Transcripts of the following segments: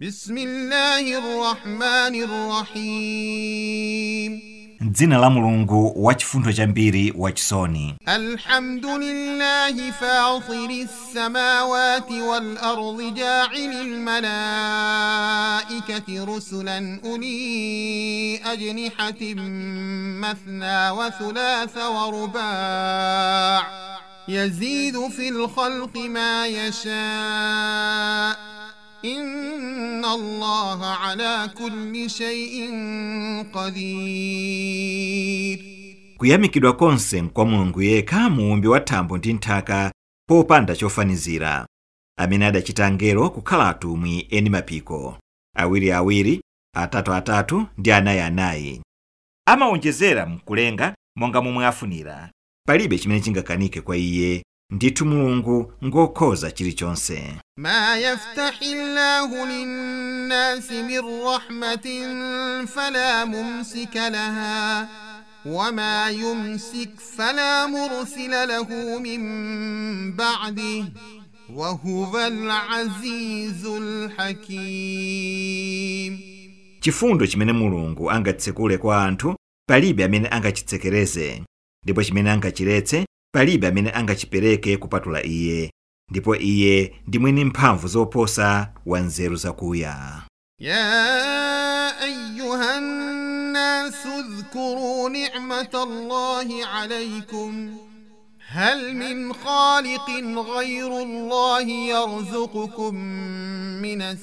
Bismillahirrahmanirrahim. Dzina la Mulungu wachifundo chambiri wachisoni. Alhamdulillahi fatiris samawati wal ardi ja'ilil malaikati rusulan uli ajnihatin mathna wa thulatha wa ruba' yazidu fil khalqi ma yasha' inna Allaha ala kulli shay'in qadir. Kuyamikidwa konse kwa Mulungu yekha muumbi wa thambo ndi nthaka popanda chofanizira, amene adachita angelo kukhala atumwi eni mapiko, awiriawiri, atatu ndi anayi. Amawonjezera mkulenga monga momwe afunira. Palibe chimene chingakanike kwa iye, ndithu Mulungu ngokhoza chilichonse. Ma yaftahillahu linnasi min rahmatin fala mumsika laha wama yumsik fala mursila lahu min ba'dihi wa huwal azizul hakim. Chifundo chimene Mulungu angatsekule kwa anthu palibe amene angachitsekereze, ndipo chimene angachiletse palibe amene angachipereke kupatula iye, ndipo iye ndi mwini mphamvu zoposa wa nzeru zakuya. Ya ayyuhan nasu dhkuru ni'matallahi alaykum hal min khaliqin ghayru Allahi yarzuqukum minas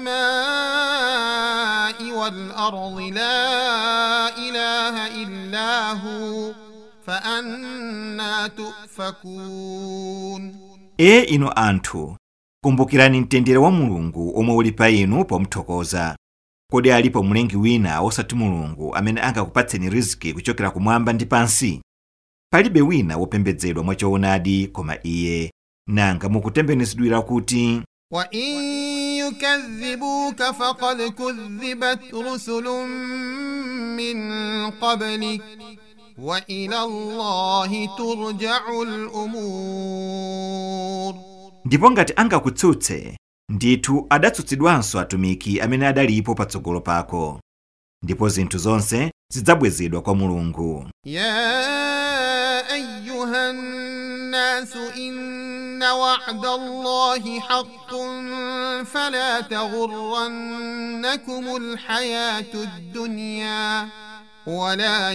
samai wal ardi la ilaha illa hu fa anna tufakun. Inu anthu, kumbukirani mtendere wa Mulungu omwe uli pa inu pomuthokoza. Kodi alipo mlengi wina osati Mulungu amene angakupatseni riziki kuchokera kumwamba ndi pansi? Palibe wina wopembedzedwa mwachoonadi koma iye. Nanga mukutembenezedwira kuti wa in yukadhibuka faqad kudhibat rusulun min qablik wa ila Allahi turja'ul umur. Ndipo ngati angakutsutse, ndithu adatsutsidwanso atumiki amene adalipo patsogolo pako, ndipo zinthu zonse zidzabwezedwa kwa Mulungu. Ya ayyuhan nasu inna wa'da Allahi haqqun fala taghurrannakumul hayatud dunya ولا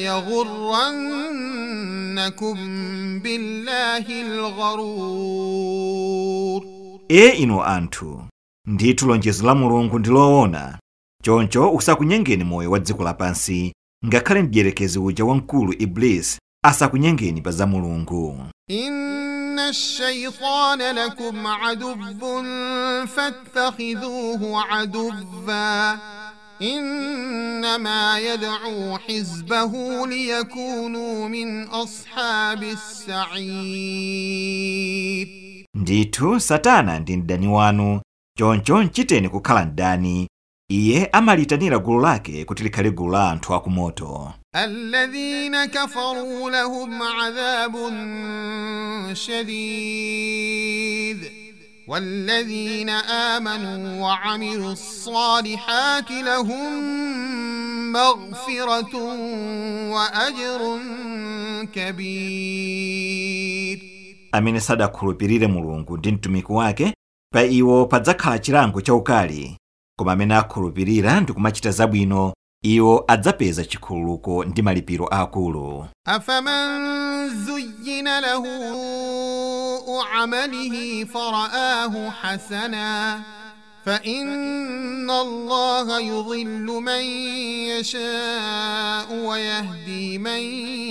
يغرنكم بالله الغرور. Inu anthu, ndithu lonjezo la Mulungu ndi loona, choncho usakunyengeni moyo wa dziko lapansi, ngakhale mdierekezi uja wamkulu Iblis asakunyengeni pa za Mulungu. Inna ash-shaytana lakum aduwwun fattakhidhuhu aduwwa إنما يدعو حزبه ليكونوا من أصحاب السعير. Ndithu Satana ndi mdani wanu, choncho nchiteni kukhala mdani. Iye amalitanira gulu lake kuti likhale gulu la anthu akumoto. Alladhina kafaru lahum adhabun shadid والذين آمنوا وعملوا الصالحات لهم مغفرة وأجر كبير. Amene sadakhulupirire Mulungu ndi mtumiki wake, pa iwo padzakhala chilango chaukali, koma amene akhulupirira ndi kumachita zabwino, iwo adzapeza chikhululuko ndi malipiro akulu. Afaman zuyyina lahu عمله فرآه حسنا فإن الله يضل من يشاء ويهدي من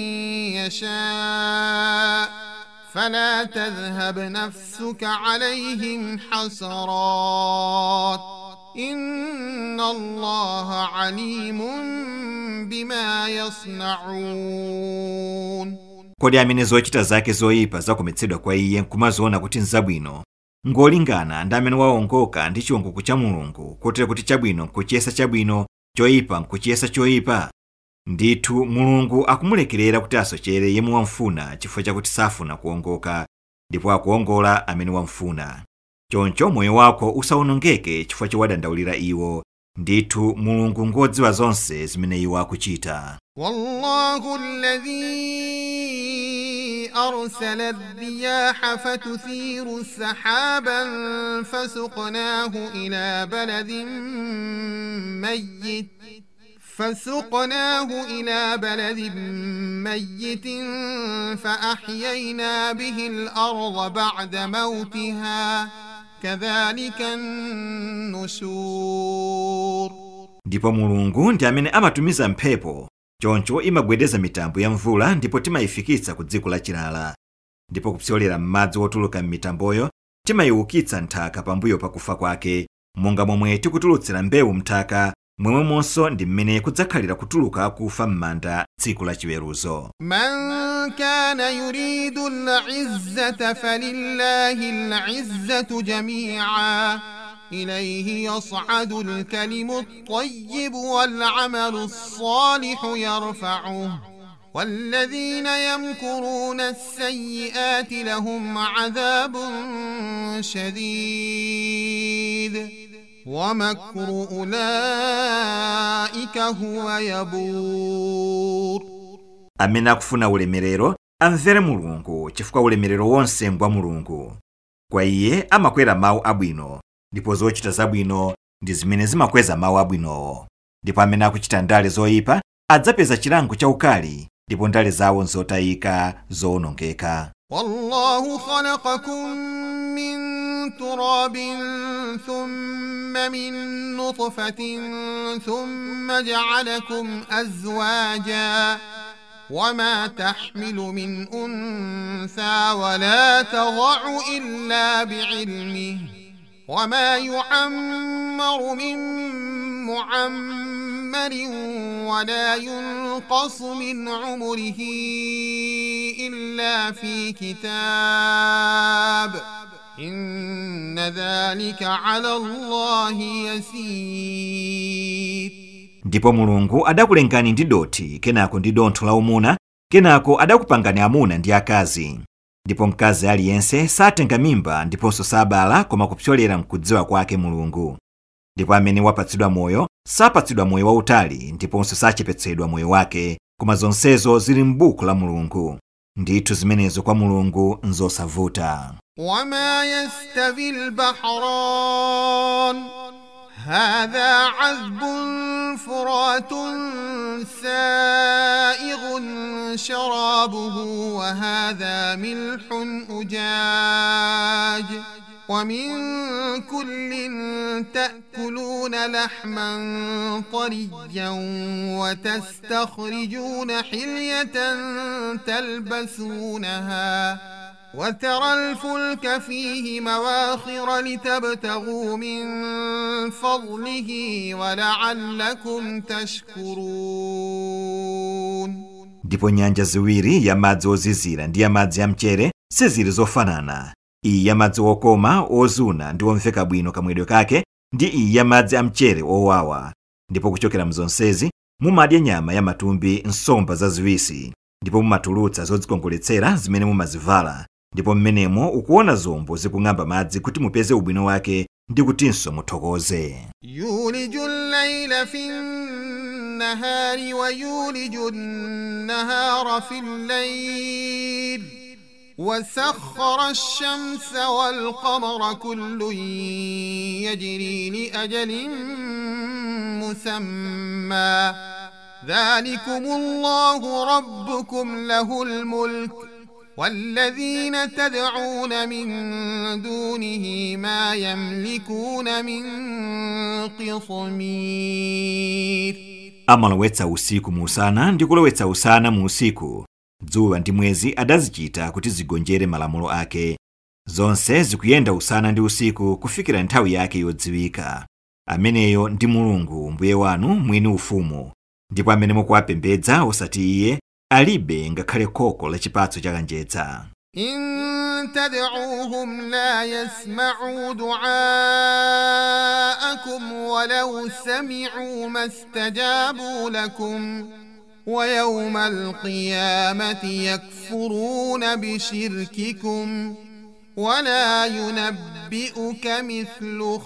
يشاء فلا تذهب نفسك عليهم حسرات إن الله عليم بما يصنعون. Kodi amene zochita zake zoyipa zakometsedwa kwa iye nkumaziona kuti nzabwino, ngolingana ndi amene waongoka ndi chiwongoko cha Mulungu, kotero kuti chabwino nkuchiyesa chabwino, choyipa nkuchiyesa choyipa? Ndithu Mulungu akumulekerera kuti asochere yemwe wamfuna chifukwa chakuti safuna kuongoka, ndipo akuongola amene wamfuna. choncho moyo wako usawonongeke chifukwa chowadandaulira iwo. Ndithu Mulungu ngodziwa zonse zimene iwo akuchita. Wallahu alladhi arsala ar-riyaha fatuthiru sahaban fasuqnahu ila baladin mayyitin فأحيينا به الأرض بعد موتها كذلك النشور. Ndipo Mulungu ndi amene amatumiza mphepo, choncho imagwedeza mitambo ya mvula ndipo timayifikitsa ku dziko lachilala. Ndipo kupsyolera m'madzi wotuluka m'mitamboyo timayiukitsa nthaka pambuyo pakufa kwake, monga momwe tikutulutsira mbewu mthaka, momwemonso ndi mmene kudzakhalira kutuluka kufa m'manda tsiku la chiweruzo. Man kana yuridu al-izzata falillahi al-izzatu jami'a ilayhi yas'adu al-kalimu at-tayyib wal-'amalu as-salihu yarfa'uhu والذين يمكرون السيئات لهم عذاب شديد ومكر أولئك هو يبور. Amene akufuna ulemerero amvere Mulungu chifukwa ulemerero wonse ngwa Mulungu. Kwa iye amakwera mawu abwino, ndipo zochita zabwino ndi zimene zimakweza mawu abwinowo. Ndipo amene akuchita ndale zoyipa adzapeza chilango chaukali, ndipo ndale zawo nzotayika zowonongeka. Wallahu khalaqakum min turabin thumma min nutfatin thumma ja'alakum azwaja وما تحمل من أنثى ولا تضع إلا بعلمه وما يعمر من معمر ولا ينقص من عمره إلا في كتاب إن ذلك على الله يسير. Ndipo Mulungu adakulengani ndi doti, kenako ndi dontho la umuna, kenako adakupangani amuna ndi akazi. Ndipo mkazi aliyense satenga mimba ndiponso sabala koma kupsyolera mkudziwa kwake Mulungu. Ndipo amene wapatsidwa moyo sapatsidwa moyo wautali ndiponso sachepetsedwa moyo wake, koma zonsezo zili m'buku la Mulungu. Ndithu zimenezo kwa Mulungu nzosavuta. وما يستوي البحران هذا عذب فرات سائغ شرابه وهذا ملح أجاج ومن كل تأكلون لحما طريا وتستخرجون حلية تلبسونها وترى الفلك فيه مواخر لتبتغوا من فضله ولعلكم تشكرون. Ndipo nyanja ziwiri ya madzi ozizira ndi ya madzi amchere sizili zofanana. Iyi ya madzi okoma ozuna ndi omveka bwino kamwedwe kake, ndi iyi ya madzi amchere owawa. Ndipo kuchokera mzonsezi mumadya nyama ya matumbi, nsomba zaziwisi, ndipo mumatulutsa zodzikongoletsera zimene mumazivala. Ndipo mmenemo ukuona zombo zikung'amba madzi kuti mupeze ubwino wake ndi kutinso muthokoze. Yulijul layla fin nahari wa yulijun nahara fil layl وسخر الشمس والقمر كل يجري لأجل مسمى ذلكم الله ربكم له الملك والذين تدعون من دونه ما يملكون من قطمير. Amalowetsa usiku mu usana ndi kulowetsa usana mu usiku. Dzuwa ndi mwezi adazichita kuti zigonjere malamulo ake. Zonse zikuyenda usana ndi usiku kufikira nthawi yake yodziwika. Ameneyo ndi Mulungu mbuye wanu mwini ufumu. Ndipo amene mukuwapembedza osati iye alibe ngakhale khoko la chipatso chakanjedza. In tad'uuhum la yasma'u du'aakum walau sami'u mastajabu lakum ويوم القيامة يكفرون بشرككم ولا ينبئونك ينبئك مثل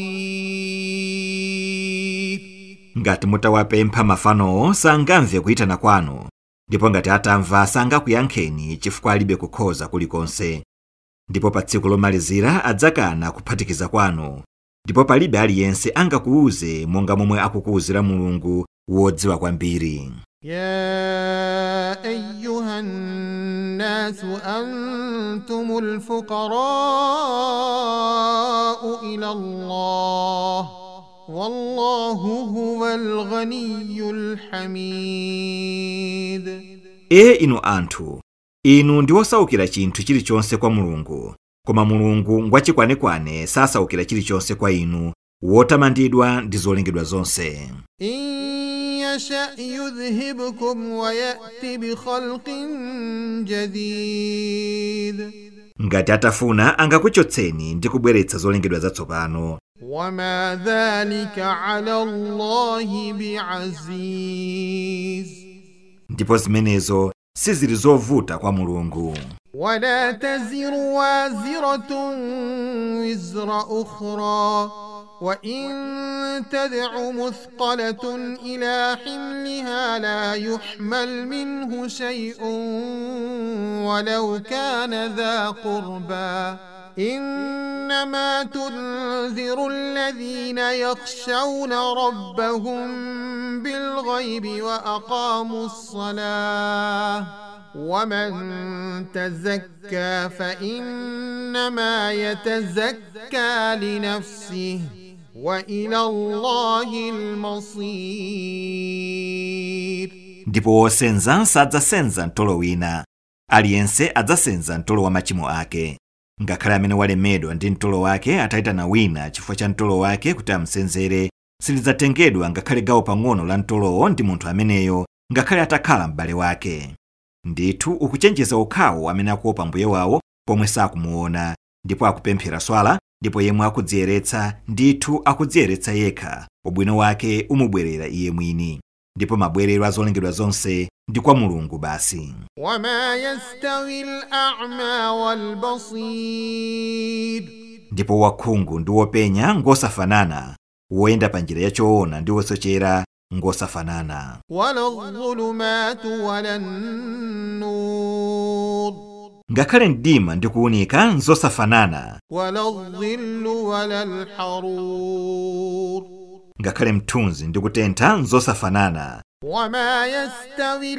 خبير. Ngati mutawapempha mafanowo sangamve kuyitana kwanu, ndipo ngati atamva sangakuyankheni chifukwa alibe kukhoza kulikonse. Ndipo pa tsiku lomalizira adzakana kuphatikiza kwanu, ndipo palibe aliyense angakuuze monga momwe akukuuzira Mulungu wodziwa kwambiri. يا أيها الناس أنتم الفقراء إلى الله والله هو الغني الحميد. Inu anthu, inu ndi osaukira chinthu chilichonse kwa Mulungu, koma Mulungu ngwachikwanekwane sasaukira chilichonse kwa inu, wotamandidwa ndi zolengedwa zonse. يشأ يذهبكم ويأتي بخلق جديد. Ngati atafuna angakuchotseni ndi kubweretsa zolengedwa zatsopano. وما ذلك على الله بعزيز. Ndipo zimenezo sizili zovuta kwa Mulungu. ولا تزر وازرة وزر أخرى وإن تدع مثقلة إلى حملها لا يحمل منه شيء ولو كان ذا قربى إنما تنذر الذين يخشون ربهم بالغيب وأقاموا الصلاة ومن تزكى فإنما يتزكى لنفسه وإلى الله المصير. Ndipo wosenza sadzasenza mtolo wina, aliyense adzasenza mtolo wa machimo ake. Ngakhale amene walemedwa ndi mtolo wake atayitana wina chifukwa cha mtolo wake kuti amsenzere, silidzatengedwa ngakhale gawo pang'ono la mtolowo ndi munthu ameneyo, ngakhale atakhala m'bale wake. Ndithu ukuchenjeza okhawo amene akuopa mbuye wawo pomwe sakumuona, ndipo akupemphera swala, ndipo yemwe akudziyeretsa ndithu akudziyeretsa yekha, ubwino wake umubwerera iye mwini. Ndipo mabwerero a zolengedwa zonse ndi kwa Mulungu basi. وما يستوي الأعمى والبصير. Ndipo wakhungu ndi wopenya ngosafanana, woyenda pa njira yachoona ndi wosochera ngosafanana. ولا الظلمات ولا النور. Ngakhale mdima ndi kuwunika nzosafanana. ولا الظل ولا الحرور. Ngakhale mthunzi ndi kutentha nzosafanana. وما يستوي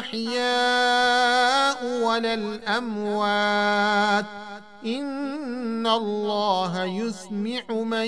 الأحياء ولا الأموات إن الله يسمع من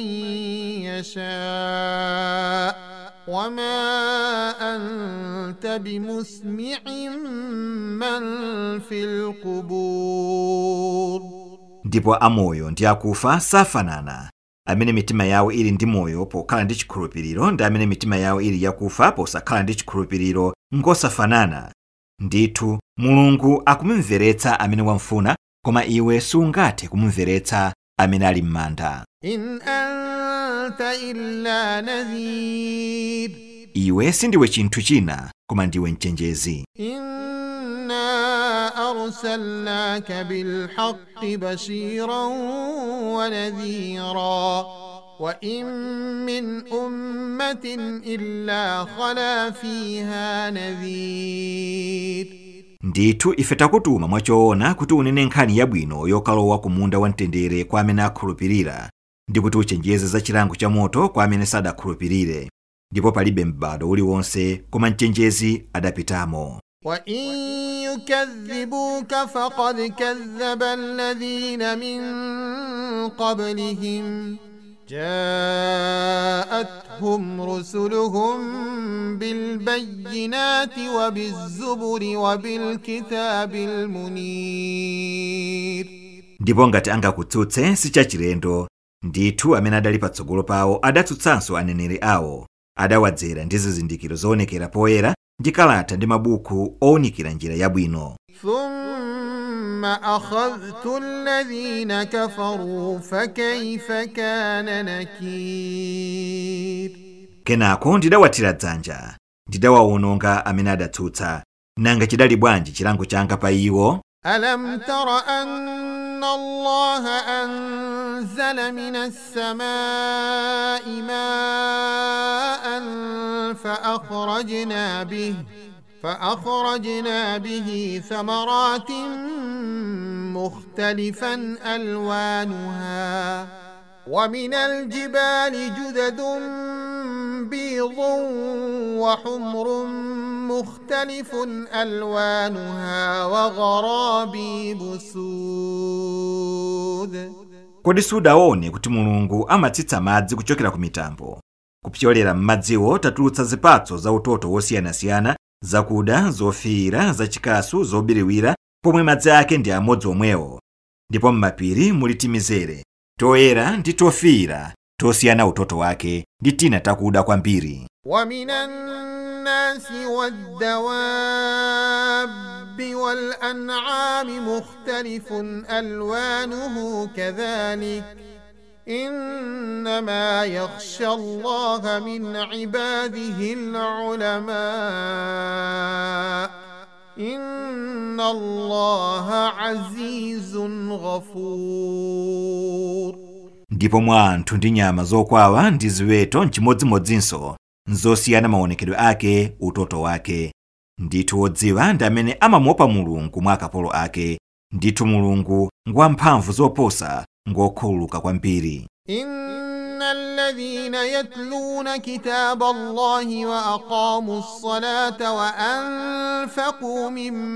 يشاء وما أنت بمسمع من في القبور. Ndipo amoyo ndi akufa safanana. Amene mitima yawo ili ndi moyo pokhala ndi chikhulupiriro ndi amene mitima yawo ili yakufa posakhala ndi chikhulupiriro ngosafanana. Ndithu Mulungu akumumveretsa amene wamfuna, koma iwe sungathe kumumveretsa amene ali m'manda. إن أنت إلا نذير. Iwe sindiwe chinthu china koma ndiwe mchenjezi. إنا أرسلناك بالحق بشيرا ونذيرا وإن من أمة إلا خلا فيها نذير. Ndithu ife takutuma mwachoona kuti unene nkhani yabwino yokalowa ku munda wamtendere kwa amene akhulupirira, ndi kuti uchenjeze za chilango cha moto kwa amene sadakhulupirire. Ndipo palibe m'bado uliwonse koma mchenjezi adapitamo. وإن يكذبوك فقد كذب الذين من قبلهم جاءتهم رسلهم بالبينات وبالزبر وبالكتاب المنير. Ndipo ngati angakutsutse sichachilendo, ndithu amene adali patsogolo pawo adatsutsanso aneneri awo, adawadzera ndi zizindikiro zoonekera poyera ndi kalata ndi mabuku owunikira njira yabwino. ثم أخذت الذين كفروا فكيف كان نكير. Kenako ndidawathira dzanja, ndidawawononga amene adatsutsa, nanga chidali bwanji chilango changa pa iwo? ألم تر أن الله أنزل من السماء ماء فأخرجنا به ثمرات مختلفا ألوانها ومن الجبال جدد بيض وحمر مختلف ألوانها وغرابيب سود. Kodi sudaone kuti Mulungu amatsitsa madzi kuchokera ku mitambo. Kupyolera m'madziwo tatulutsa zipatso za utoto wosiyanasiyana, zakuda, zofiira, zachikasu, zobiriwira, pomwe madzi ake ndi amodzi omwewo. Ndipo m'mapiri muli timizere, toyera ndi tofiira, tosiyana utoto wake, ndi tina takuda kwambiri. وَمِنَ النَّاسِ وَالدَّوَابِّ وَالْأَنْعَامِ مُخْتَلِفٌ أَلْوَانُهُ كَذَلِكَ إِنَّمَا يَخْشَى اللَّهَ مِنْ عِبَادِهِ الْعُلَمَاءُ إِنَّ اللَّهَ عَزِيزٌ غَفُورٌ. Ndipo mwa anthu ndi nyama zokwawa ndi ziweto nchimodzimodzinso, nzosiyana maonekedwe ake, utoto wake. Ndithu wodziwa ndi amene amamuopa Mulungu mwa akapolo ake. Ndithu Mulungu ngwamphamvu zoposa, ngokhululuka kwambiri. Innal ladhina yatluna kitaba Allahi wa aqamu as-salata wa anfaqu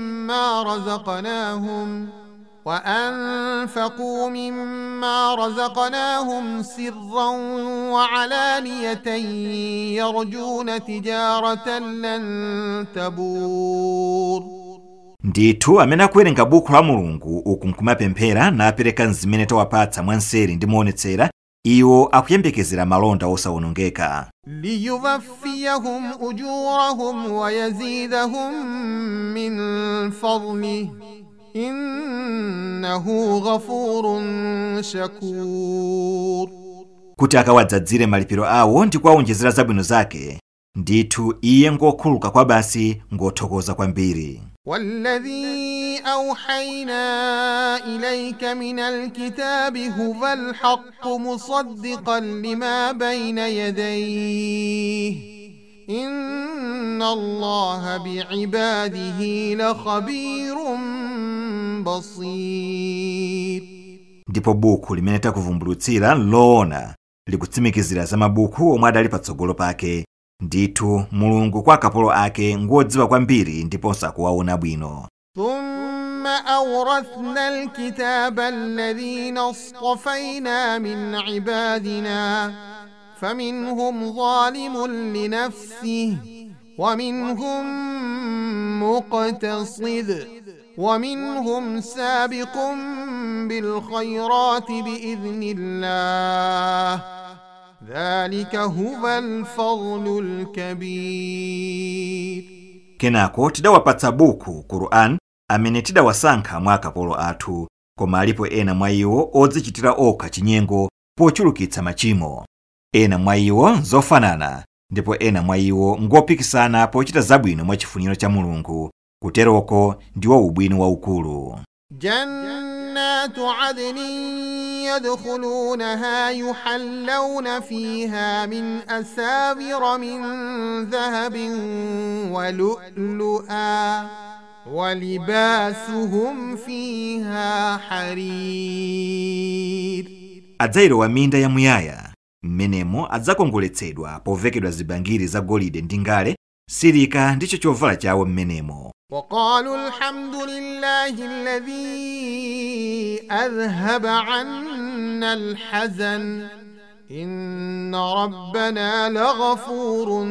مما رزقناهم سرا وعلانية يرجون تجارة لن تبور. Ndithu amene akuwerenga buku la Mulungu uku nkumapemphera napereka zimene tawapatsa mwanseri ndi moonetsera, iwo akuyembekezera malonda osawonongeka. liyuwaffiyahum ujurahum wa yazidahum min fadlihi innahu ghafurun shakur. Kuti akawadzadzire malipiro awo ndi kuwawonjezera zabwino zake, ndithu iye ngokhululuka kwa basi, ngothokoza kwambiri. والذي أوحينا إليك من الكتاب هو الحق مصدقا لما بين يديه إن الله بعباده لخبير بصير. Ndipo buku limene takuvumbulutsira loona likutsimikizira za mabuku omwe adali patsogolo pake. Ndithu Mulungu kwa akapolo ake ngodziwa kwambiri ndiponso akuwaona bwino. Thumma awrathna alkitaba alladhina istafayna min ibadina faminhum zalimun linafsihi wa minhum muqtasid wa minhum sabiqun bil khayrati bi idhnillah. Dhalika huwa al-fadlul kabir. Kenako tidawapatsa buku Qur'an amene tidawasankha mwa akapolo athu, koma alipo ena mwa iwo odzichitira okha chinyengo pochulukitsa machimo. Ena mwa iwo zofanana, ndipo ena mwa iwo ngopikisana pochita zabwino mwa chifuniro cha Mulungu. Kuteroko ndiwo ubwino waukulu. Jannatu adnin يدخلونها يحلون فيها من أساور من ذهب ولؤلؤا ولباسهم فيها حرير. Adzairo wa minda ya muyaya, mmenemo adzakongoletsedwa povekedwa zibangiri za golide ndi ngale, silika ndicho chovala chawo mmenemo. وقالوا الحمد لله الذي أذهب عنا الحزن إن ربنا لغفور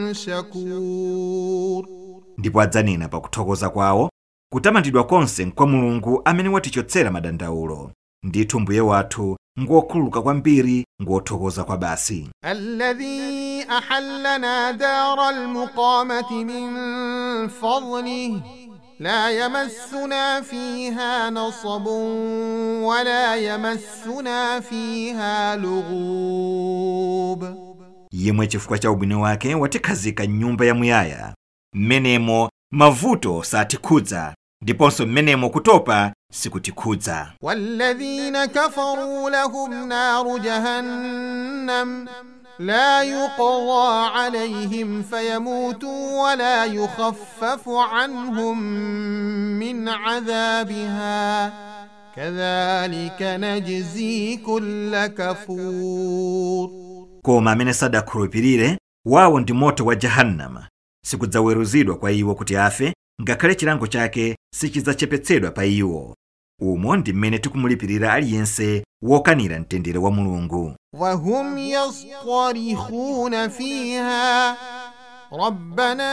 شكور. Ndipo adzanena pakuthokoza kwawo, kutamandidwa konse kwa Mulungu amene watichotsera madandaulo. Ndithu Mbuye wathu ngokhululuka kwambiri, ngothokoza kwa basi. Alladhi ahallana daral muqamati min fadlihi la yamassuna fiha nasabun wa la yamassuna fiha lughub. Yemwe chifukwa cha ubwino wake watikhazika nyumba ya muyaya, mmenemo mavuto satikhudza, ndiponso mmenemo kutopa sikutikhudza. والذين كفروا لهم نار جهنم لا يقضى عليهم فيموتوا ولا يخفف عنهم من عذابها كذلك نجزي كل كفور. Koma amene sadakhulupirire wawo ndi moto wa jahannama, sikudzaweruzidwa kwa iwo kuti afe, ngakhale chilango chake sichidzachepetsedwa pa iwo. Umo ndi mmene tikumulipirira aliyense wokanira mtendere wa Mulungu. وهم يصطرخون فيها ربنا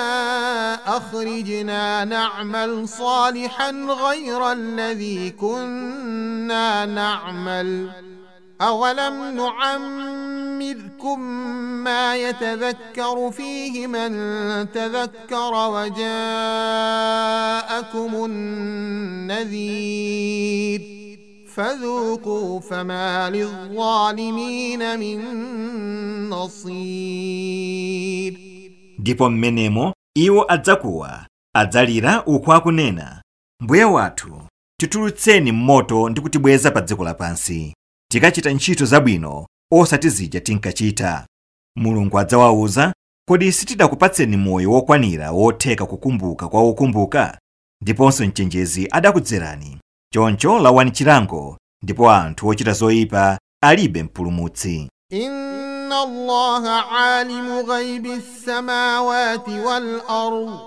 أخرجنا نعمل صالحا غير الذي كنا نعمل أولم نعمركم ما يتذكر فيه من تذكر وجاءكم النذير فذوقوا فما للظالمين من نصير. Ndipo mmenemo iwo adzakuwa, adzalira uku akunena, Mbuye wathu, titulutseni m'moto ndi kutibweza pa dziko lapansi, tikachita ntchito zabwino osati zija tinkachita. Mulungu adzawawuza, kodi sitidakupatseni moyo wokwanira wotheka kukumbuka kwa wokumbuka? Ndiponso mchenjezi adakudzerani. Choncho lawani chilango, ndipo anthu ochita zoyipa alibe mpulumutsi. Inna Allaha alimu ghaibi as-samawati wal ard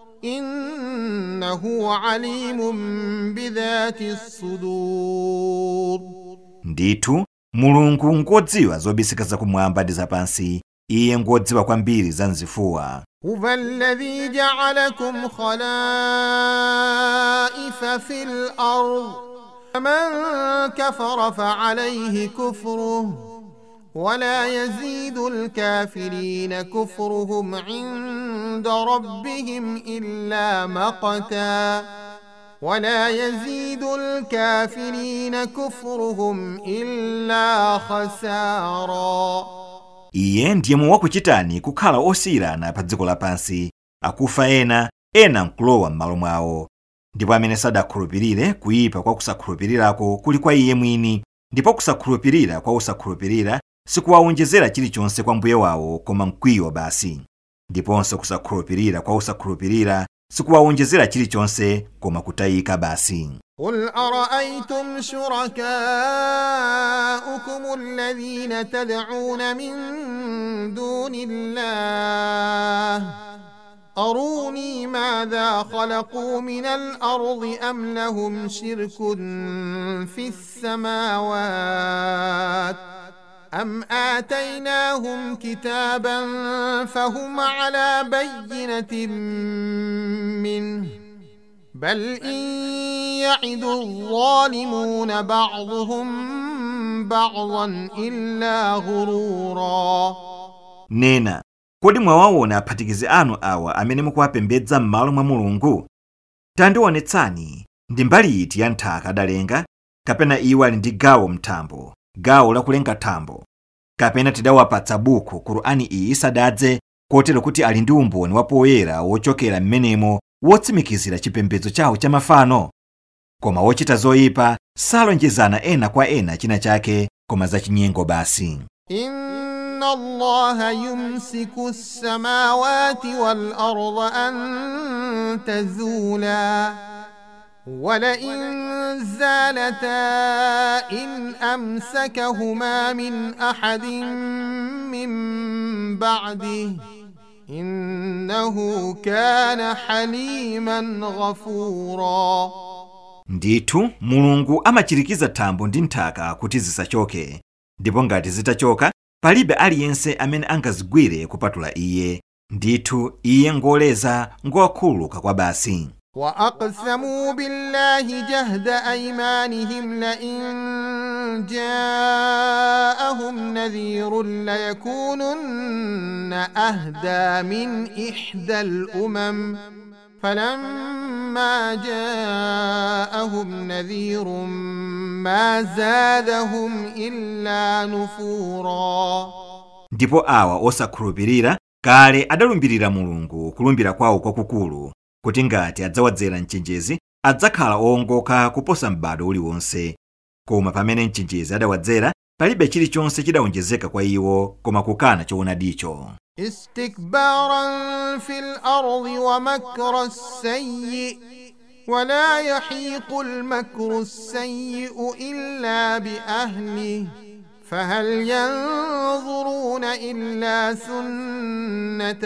innahu alimun bidhati as-sudur. Ndithu Mulungu ngodziwa zobisika zakumwamba ndi zapansi, iye ngodziwa kwambiri za mzifuwa. Huwa alladhi ja'alakum khalaifa fil ard man kafara fa'alayhi kufruhu ولا يزيد الكافرين كفرهم عند ربهم إلا مقتا ولا يزيد الكافرين كفرهم إلا خسارا. Iye ndiye wakuchitani kukhala osiyirana pa dziko lapansi, akufa ena nkulowa m'malo mwawo. Ndipo amene sadakhulupirire, kuyipa kwa kusakhulupirirako kuli kwa iye mwini, ndipo kusakhulupirira kwa usakhulupirira sikuwawonjezera chilichonse kwa mbuye wawo koma mkwiyo basi. Ndiponso kusakhulupirira kwa usakhulupirira sikuwawonjezera chilichonse koma kutayika basi. قل أرأيتم شركاؤكم الذين تدعون من دون الله أروني ماذا خلقوا من الأرض أم لهم شرك في السماوات أم آتيناهم كتابا فهم على بينة منه بل إن يعد الظالمون بعضهم بعضا إلا غرورا. Nena, kodi mwawaona aphatikizi anu awa amene mukuwapembedza m'malo mwa Mulungu? Tandionetsani, ndi mbali iti ya nthaka adalenga, kapena iwo ali ndi gawo mthambo, gawo lakulenga thambo, kapena tidawapatsa buku Qur'ani iyi isadadze, kotero kuti ali ndi umboni wapoyera wochokera m'menemo wotsimikizira chipembedzo chawo cha mafano. Koma wochita zoyipa salonjezana ena kwa ena china chake koma za chinyengo basi. Inna Allaha yumsiku as-samawati wal arda an tazula ولئن زالتا إن أمسكهما من أحد من بعده إنه كان حليما غفورا. Ndithu Mulungu amachirikiza thambo ndi nthaka kuti zisachoke, ndipo ngati zitachoka palibe aliyense amene angazigwire kupatula iye. Ndithu iye ngoleza ngowakhululuka kwa basi. وأقسموا بالله جهد أيمانهم لئن جاءهم نذير ليكونن أهدى من إحدى الأمم فلما جاءهم نذير ما زادهم إلا نفورا. Ndipo awa osakhulupirira kale adalumbirira Mulungu kulumbira kwawo kwakukulu, kuti ngati adzawadzera mchenjezi adzakhala owongoka kuposa m'bado uliwonse. Koma pamene mchenjezi adawadzera palibe chilichonse chidawonjezeka kwa iwo koma kukana choonadicho. استكبارا في الأرض ومكر السيء ولا يحيق المكر السيء إلا بأهله فهل ينظرون إلا سنة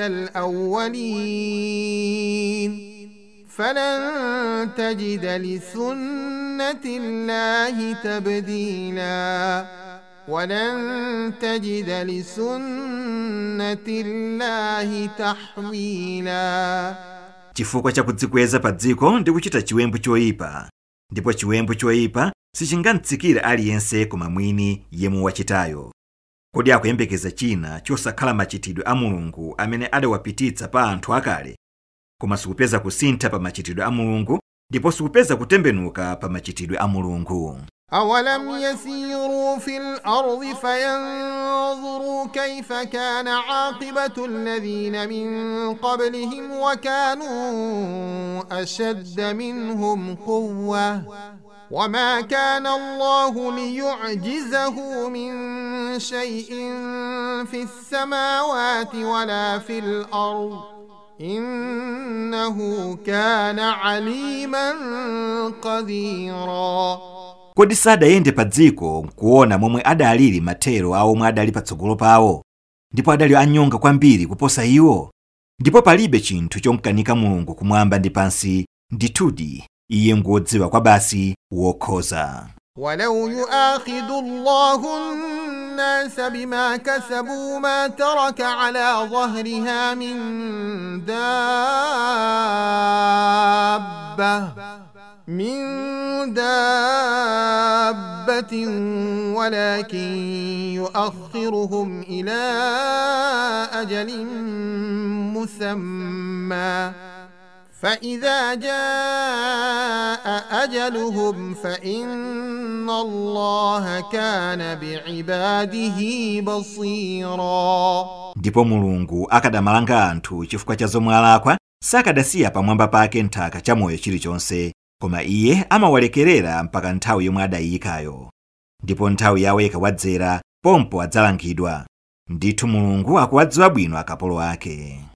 الأولين فلن تجد لسنة الله تبديلا ولن تجد لسنة الله تحويلا. Chifukwa cha kudzikweza pa dziko ndi kuchita chiwembu choyipa, ndipo chiwembu choyipa sichingamtsikira aliyense koma mwini yemwe wachitayo. Kodi akuyembekeza china chosakhala machitidwe a Mulungu amene adawapititsa pa anthu akale, koma sikupeza kusintha pa machitidwe a Mulungu ndipo sikupeza kutembenuka pa machitidwe a Mulungu. أولم يسيروا في الأرض فينظروا كيف كان عاقبة الذين من قبلهم وكانوا أشد منهم قوة وما كان الله ليعجزه من شيء في السماوات ولا في الأرض إنه كان عليما قديرا. Kodi sadayende pa dziko kuona momwe adalili mathero a omwe adali patsogolo pawo, ndipo adali anyonga kwambiri kuposa iwo, ndipo palibe chinthu chomkanika Mulungu kumwamba ndi pansi, ndithudi iye ngodziwa kwa basi wokhoza. ولو يؤاخذ الله الناس بما كسبوا ما ترك على ظهرها من دابة ولكن يؤخرهم إلى أجل مسمى فإذا جاء أجلهم فإن الله كان بعباده بصيرا. Ndipo Mulungu akadamalanga anthu chifukwa cha zomwe alakwa sakadasiya pamwamba pake nthaka cha moyo chilichonse, koma iye amawalekerera mpaka nthawi yomwe adayikayo. Ndipo nthawi yawo ikawadzera pompo adzalangidwa. Ndithu Mulungu akuwadziwa bwino akapolo ake.